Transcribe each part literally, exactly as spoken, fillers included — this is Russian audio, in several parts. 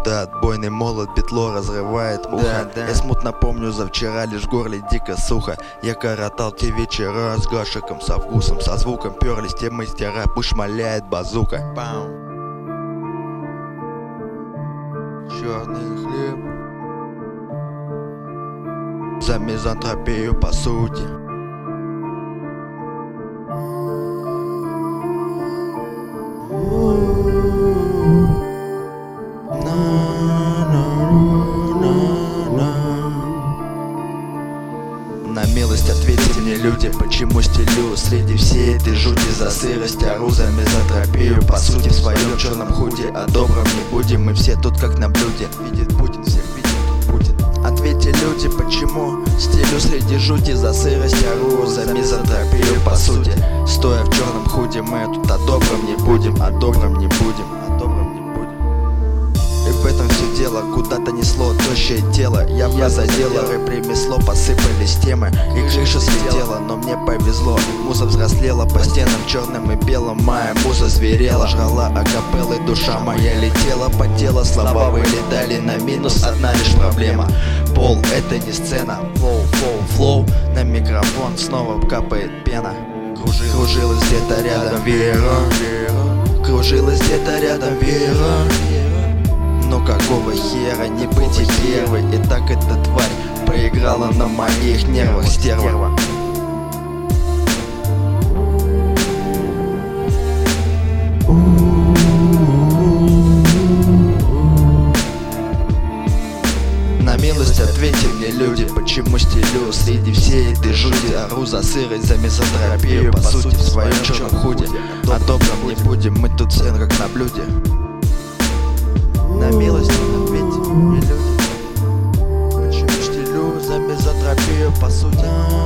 Это отбойный молот, бетло разрывает ухо. Да, да. Я смутно помню за вчера, лишь в горле дико сухо. Я коротал те вечера с гашиком, со вкусом, со звуком. Перлись те мастера, пусть шмаляет базука. Пау. Черный хлеб за мизантропию по сути. На милость ответьте мне, люди, почему стелю среди всей этой жути за сырость, ору за мизантропию по сути в своем черном худе. О добром не будем, мы все тут как на блюде. Видит Путин, всех видит Путин. Ответьте, люди, почему стелю среди жути за сырость, ору за мизантропию по сути. Стоя в черном худе, мы тут о добром не будем, о добром не будем, о добром не будем. И в этом все дело, куда-то несло тощее тело. Явно задело рэп ремесло, посыпались темы, и крыша слетела, но мне повезло. Муза взрослела по стенам черным и белым. Моя муза зверела, жрала акапеллы, душа моя летела, потела, слова вылетали на минус, одна лишь проблема. Пол — это не сцена, флоу, флоу, флоу. На микрофон снова капает пена. Кружилась где-то рядом Вера, кружилась где-то рядом Вера. Но какого хера не быть и первой? И так эта тварь поиграла на моих нервах, стерва. На милость ответьте мне, люди, почему стелю среди всей этой жути, ору за сырость, за мизантропию по сути в своем черном худе. О добром не будем, мы тут все как на блюде. На милость ответьте мне, люди, почему стелю за мизантропию по сути.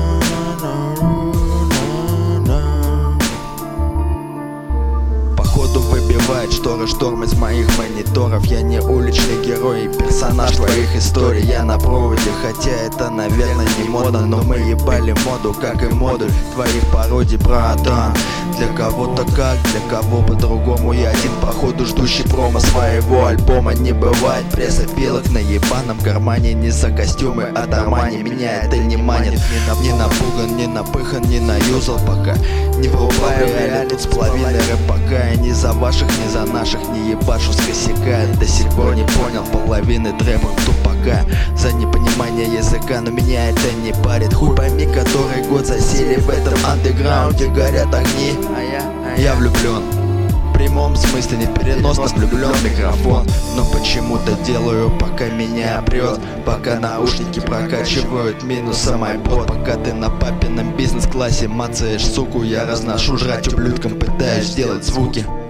Походу выбивает шторы шторм из моих мониторов. Я не уличный герой, персонаж твоих историй. Я на проводе, хотя это, наверное, не модно, но мы ебали моду, как и модуль твоих пародий, братан. Для кого-то как, для кого по-другому. Я один, походу, ждущий промо своего альбома. Не бывает прессопилок на ебаном кармане. Не за костюмы от Армани, меня это не манит. Не напуган, не напыхан, не наюзал пока. Не врубаю реально тут с половиной рэп пока. Я ни за ваших, ни за наших не ебашу с косяка. До сих пор не понял половины трэпов тупака. За непонимание языка, но меня это не парит. Хуй пойми, который год засели в этом андеграунде. Горят огни, а я, а я влюблен. В прямом смысле, не переносно влюблен в микрофон. Но почему-то делаю, пока меня прет. Пока наушники прокачивают минусом айпод. Пока ты на папином бизнес-классе мацаешь суку, я разношу жрать ублюдкам, пытаюсь сделать звуки.